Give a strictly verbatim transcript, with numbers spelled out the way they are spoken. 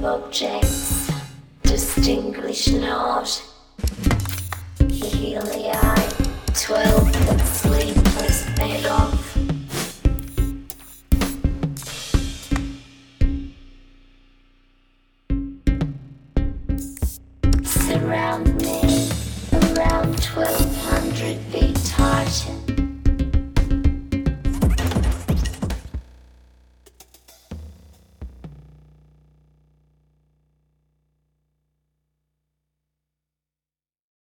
objects, distinguish not. Helii, twelve that sleepless bed of. Surround me around twelve hundred feet Titan.